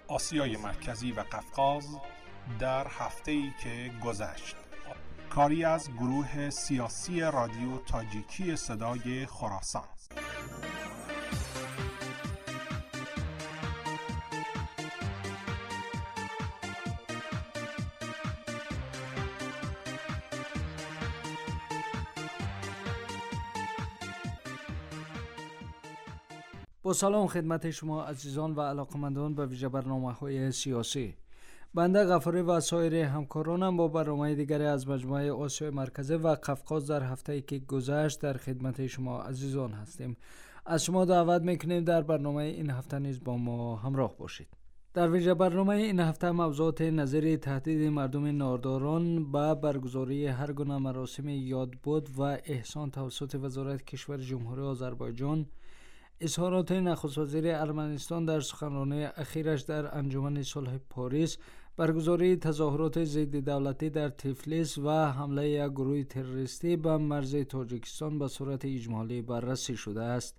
آسیای مرکزی و قفقاز در هفته‌ای که گذشت. کاری از گروه سیاسی رادیو تاجیکی صدای خراسان. با سلام خدمت شما عزیزان و علاقمندان به ویژه برنامه‌های سیاسی. بنده غفاری و سایر همکارانم با برنامه دیگری از مجموعه آسیای مرکزی و قفقاز در هفته‌ای که گذشت در خدمت شما عزیزان هستیم. از شما دعوت میکنیم در برنامه این هفته نیز با ما همراه باشید. در ویژه برنامه این هفته موضوعات نظری تهدید مردم نارداران به برگزاری هر گونه مراسم یادبود و احسان توسط وزارت کشور جمهوری آذربایجان، اظهارات نخست وزیر ارمنستان در سخنرانی اخیرش در انجمن صلح پاریس، برگزاری تظاهرات ضد دولتی در تیفلیس و حمله یک گروه تروریستی به مرز تاجیکستان به صورت اجمالی بررسی شده است.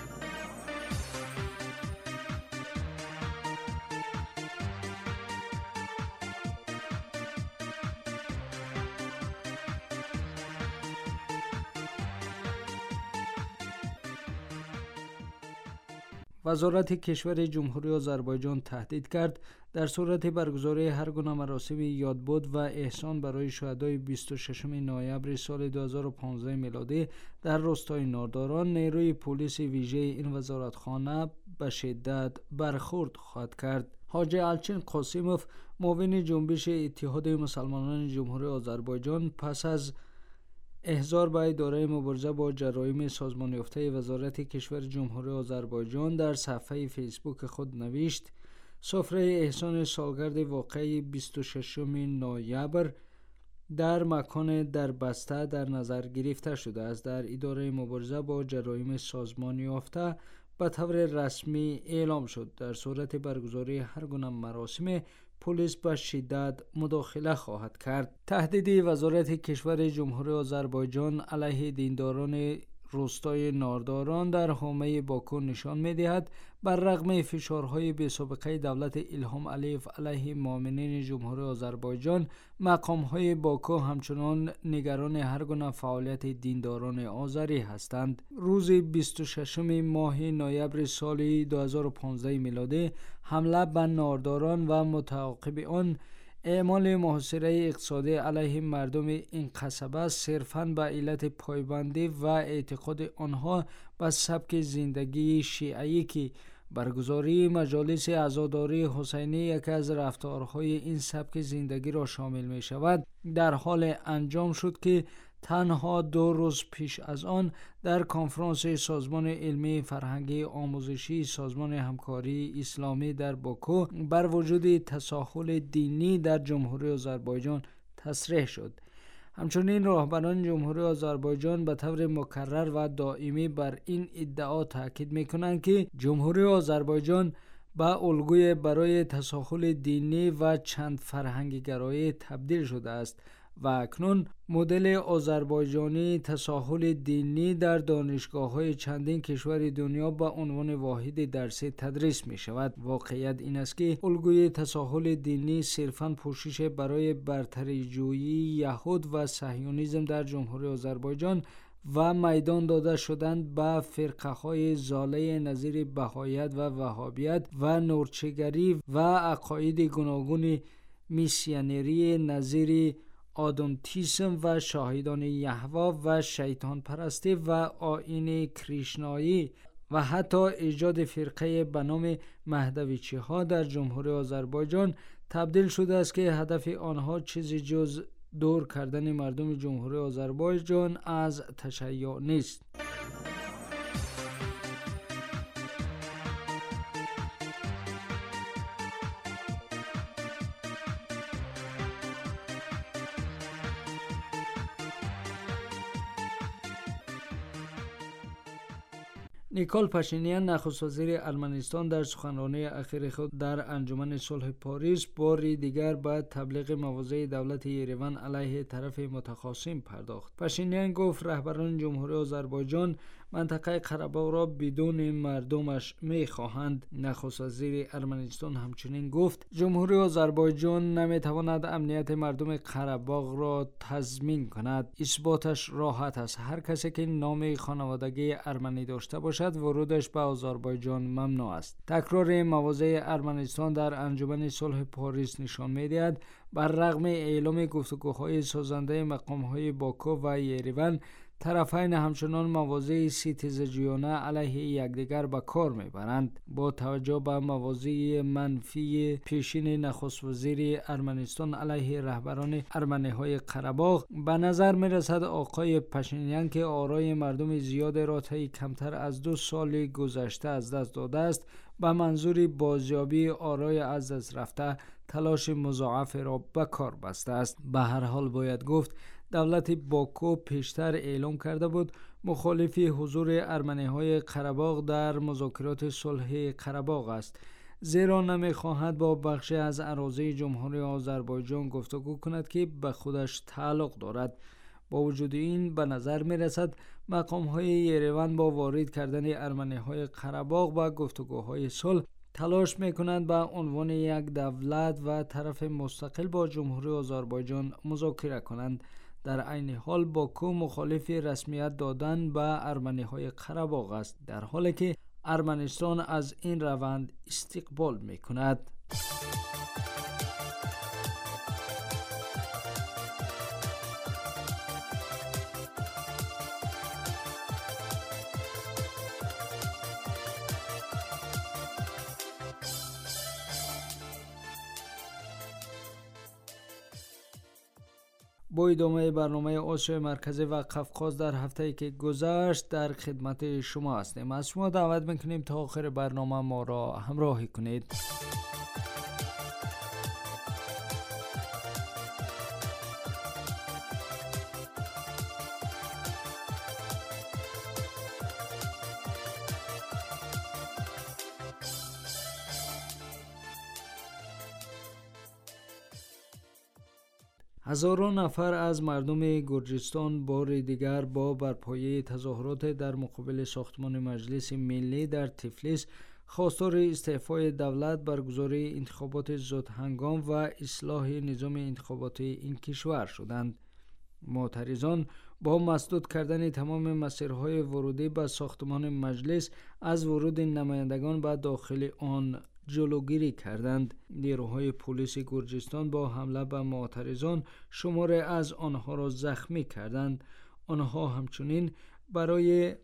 وزارت کشور جمهوری آذربایجان تهدید کرد در صورت برگزاری هر گونه مراسم یادبود و احسان برای شهدای 26 نوامبر سال 2015 میلادی در روستای نارداران، نیروی پلیس ویژه این وزارتخانه به شدت برخورد خواهد کرد. حاجی الچین قاسیموف، معاون جنبش اتحاد مسلمانان جمهوری آذربایجان، پس از احضار به اداره مبارزه با جرایم سازمان یافته وزارت کشور جمهوری آذربایجان در صفحه فیسبوک خود نوشت: سفره احسان سالگرد واقعی 26 نوامبر در مکان در بسته در نظر گرفته شده است. در اداره مبارزه با جرایم سازمان یافته به طور رسمی اعلام شد در صورت برگزاری هر گونه مراسم پلیس به شدت مداخله خواهد کرد. تهدید وزارت کشور جمهوری آذربایجان علیه دینداران روستای نارداران در حومه باکو نشان می‌دهد بر رغم فشارهای بی‌سابقه دولت ایلهام علیف علیه مؤمنین جمهوری آذربایجان، مقام‌های باکو همچنان نگران هر گونه فعالیت دینداران آذری هستند. روز 26 ماه نوامبر سال 2015 میلادی حمله به نارداران و متعاقب آن اعمال محاصره اقتصادی علیه مردم این قصبه صرفاً به علت پایبندی و اعتقاد آنها به سبک زندگی شیعی که برگزاری مجالس عزاداری حسینی یکی از رفتارهای این سبک زندگی را شامل می شود، در حال انجام شد که تنها 2 روز پیش از آن در کنفرانس سازمان علمی فرهنگی آموزشی سازمان همکاری اسلامی در باکو بر وجود تساهل دینی در جمهوری آذربایجان تصریح شد. همچنین راهبران جمهوری آذربایجان به طور مکرر و دائمی بر این ادعا تاکید می‌کنند که جمهوری آذربایجان به الگوی برای تساهل دینی و چند فرهنگی گرایی تبدیل شده است و اکنون مدل آذربایجانی تساهل دینی در دانشگاه‌های چندین کشور دنیا به عنوان واحد درسی تدریس می شود. واقعیت این است که الگوی تساهل دینی صرفاً پوشش برای برتری جویی یهود و صهیونیسم در جمهوری آذربایجان و میدان داده شدند به فرقه‌های ضاله نظیر بهاییت و وهابیت و نورچگری و عقاید گوناگون میسیونری نظیر آدونتیسم و شاهدان یهوه و شیطان پرستی و آیین کریشنایی و حتی ایجاد فرقه به نام مهدویچی ها در جمهوری آذربایجان تبدیل شده است که هدف آنها چیزی جز دور کردن مردم جمهوری آذربایجان از تشیع نیست. نیکول پاشینیان، نخست وزیر ارمنستان، در سخنرانی اخیر خود در انجمن صلح پاریس بار دیگر به تبلیغ مواضع دولت یریون علیه طرف متخاصم پرداخت. پاشینیان گفت رهبران جمهوری آذربایجان منطقه قره‌باغ را بدون مردمش می‌خواهند. نخست وزیر ارمنستان همچنین گفت جمهوری آذربایجان نمی‌تواند امنیت مردم قره‌باغ را تضمین کند. اثباتش راحت است. هر کسی که نام خانوادگی ارمنی داشته باشد ورودش به آذربایجان ممنوع است. تکرار مواضع ارمنستان در انجمن صلح پاریس نشان می‌دهد بر رغم اعلام گفتگوهای سازنده مقام‌های باکو و یریون، طرفین همچنان مواضع ستیزجویانه علیه یکدیگر به کار میبرند. با توجه به مواضع منفی پیشین نخست وزیر ارمنستان علیه رهبران ارمنی‌های قره‌باغ، به نظر میرسد آقای پشینیان که آرای مردم زیاد را طی کمتر از 2 سال گذشته از دست داده است، به منظور بازیابی آرای از دست رفته تلاش مضاعف را به کار بسته است. به هر حال باید گفت دولت باکو پیشتر اعلام کرده بود مخالف حضور ارمنی‌های قره‌باغ در مذاکرات صلح قره‌باغ است، زیرا نمی‌خواهد با بخشی از اراضی جمهوری آذربایجان گفتگو کند که به خودش تعلق دارد. با وجود این به نظر می‌رسد مقام‌های یریون با وارد کردن ارمنی‌های قره‌باغ به گفتگوهای صلح تلاش می‌کنند به عنوان یک دولت و طرف مستقل با جمهوری آذربایجان مذاکره کنند. در عین حال باکو مخالف رسمیت دادن به ارمنی‌های قره‌باغ است، در حالی که ارمنستان از این روند استقبال می‌کند. با ادامه برنامه آسیا مرکزی و قفقاز در هفته‌ای که گذشت در خدمت شما هستیم. از شما دعوت می‌کنیم تا آخر برنامه ما را همراهی کنید. هزاران نفر از مردم گرجستان بار دیگر با برپایی تظاهرات در مقابل ساختمان مجلس ملی در تفلیس خواستار استعفای دولت، برگزاری انتخابات زودهنگام و اصلاح نظام انتخاباتی این کشور شدند. معترضان با مسدود کردن تمام مسیرهای ورودی به ساختمان مجلس از ورود نمایندگان به داخل آن جلوگیری کردند. نیروهای پلیس گرجستان با حمله به معترضان شماری از آنها را زخمی کردند. آنها همچنین برای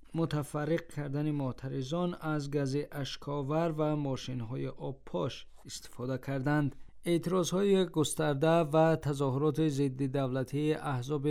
متفرق کردن معترضان از گاز اشک‌آور و ماشین‌های آبپاش استفاده کردند. اعتراضهای گسترده و تظاهرات ضد دولتی احزاب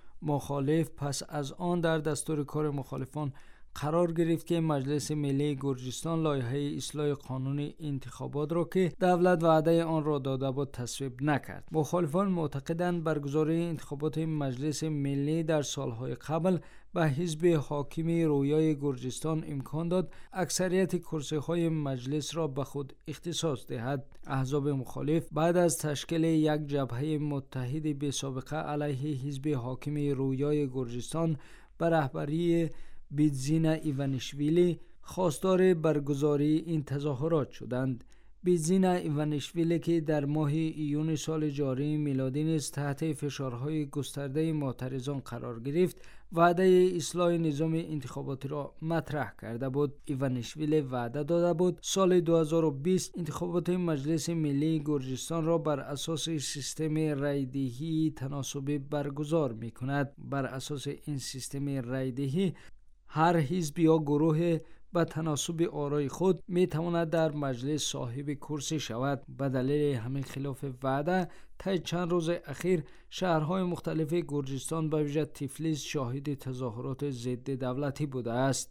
مخالف پس از آن در دستور کار مخالفان قرار گرفت که مجلس ملی گرجستان لایحه اصلاح قانون انتخابات را که دولت وعده آن را داده بود تصویب نکرد. مخالفان معتقدند برگزاری انتخابات مجلس ملی در سالهای قبل به حزب حاکم رویای گرجستان امکان داد اکثریت کرسی‌های مجلس را به خود اختصاص دهد. احزاب مخالف بعد از تشکیل یک جبهه متحد بی‌سابقه علیه حزب حاکم رویای گرجستان به رهبری بیتزینا ایوانیشویلی خواستار برگزاری این تظاهرات شدند. بیتزینا ایوانیشویلی که در ماه ایون سال جاری میلادی نیز تحت فشارهای گسترده معترضان قرار گرفت، وعده اصلاح نظام انتخاباتی را مطرح کرده بود. ایوانیشویلی وعده داده بود سال 2020 انتخابات مجلس ملی گرجستان را بر اساس سیستم رایدهی تناسبی برگزار می کند. بر اساس این سیستم رایدهی هر حزب یا گروه به تناسب آرای خود می تواند در مجلس صاحب کرسی شود. به دلیل همین خلاف وعده طی چند روز اخیر شهرهای مختلف گرجستان به ویژه تفلیس شاهد تظاهرات ضد دولتی بوده است.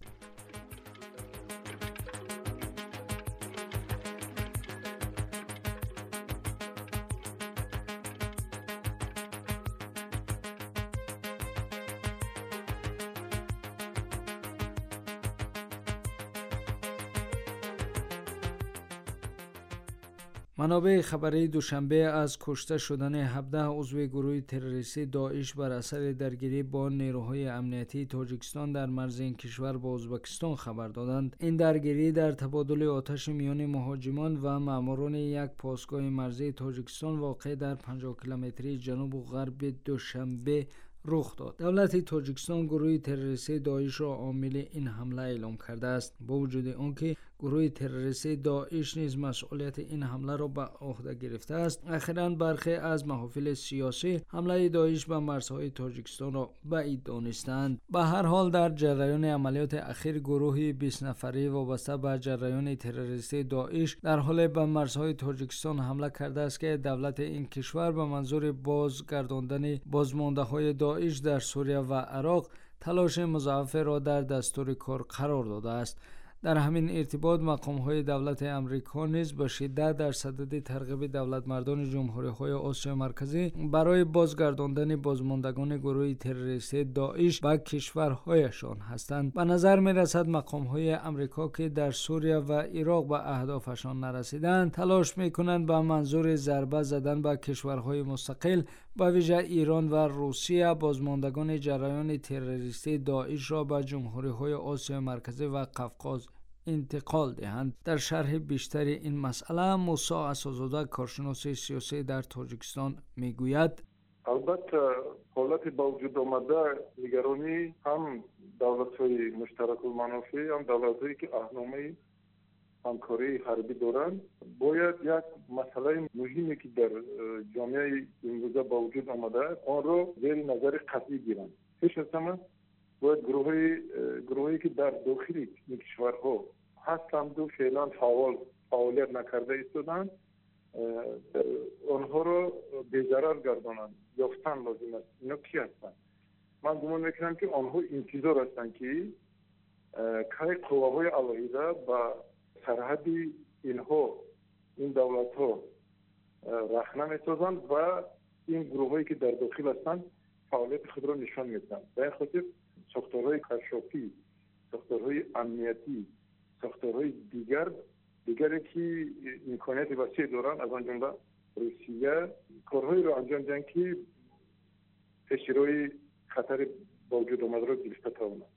منابع خبری دوشنبه از کشته شدن 17 عضو گروه تروریستی داعش بر اثر درگیری با نیروهای امنیتی تاجیکستان در مرز این کشور با ازبکستان خبر دادند. این درگیری در تبادل آتش میان مهاجمان و ماموران یک پاسگاه مرزی تاجیکستان واقع در 50 کیلومتری جنوب و غرب دوشنبه رخ داد. دولت تاجیکستان گروه تروریستی داعش را عامل این حمله اعلام کرده است، با وجود آنکه گروه تروریستی داعش نیز مسئولیت این حمله را به عهده گرفته است. اخیراً برخی از محافل سیاسی حمله داعش به مرزهای تاجیکستان را بعید دانستند. به هر حال در جریان عملیات اخیر گروه 20 نفری وابسته به جریان تروریستی داعش در حال به مرزهای تاجیکستان حمله کرده است که دولت این کشور به منظور بازگرداندن بازمانده‌های داعش در سوریه و عراق تلاش مضاعف را در دستور کار قرار داده است. در همین ارتباط مقام‌های دولت امریکا نیز به شدت در صدد ترغیب دولتمردان جمهوری‌های آسیا مرکزی برای بازگرداندن بازماندگان گروه تروریستی داعش به کشورهایشان هستند. به نظر می‌رسد مقام‌های امریکا که در سوریه و عراق به اهدافشان نرسیدند تلاش می‌کنند به منظور ضربه زدن به کشورهای مستقل به ویژه ایران و روسیه بازماندگان جریان تروریستی داعش را به جمهوری‌های آسیا مرکزی و قفقاز انتقال دهند. در شرح بیشتر این مسئله موسی اسدزاده کارشناس سیاسی در تاجیکستان میگوید: البته حالت با وجود آمده نگرانی هم دولت‌های مشترک المنافع هم دولت‌هایی که اهنامه همکاری حربی دارند باید یک مسئله مهمی که در جامعه امروزه با وجود آمده آن را زیر نظر قطعی گیرند. پیش از همه باید گروهی که در داخل این کشورها هستند و فعلا فعالیت نکرده ایستادند آنها را بی‌ضرر گردانند. یافتن لازم است. اینا کی هستند؟ من گمان میکنم که آنها انتظار هستند که قواهای علیحده با سرحد اینها این دولت ها رخنه میسازند و این گروه هایی که در داخل هستند فعالیت خود را نشان میدهند. به این خاطر ساختارهای کشافی، ساختارهای امنیتی، ساختارهای دیگری که امکانیت وسیع دارند از آن جمله روسیه کارهایی را انجام دهند که پیش روی خطر با وجود آمده را گرفته توانند.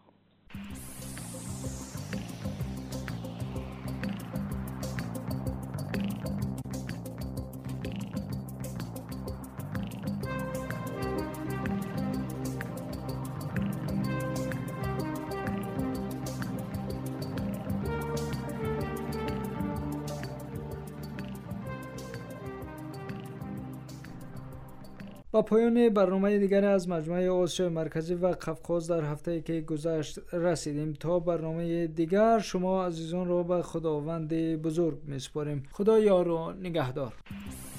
با پایان برنامه دیگر از مجموعه آسیا مرکزی و قفقاز در هفته که گذشت رسیدیم. تا برنامه دیگر شما عزیزان را به خداوند بزرگ میسپاریم. خدا یار و نگهدار.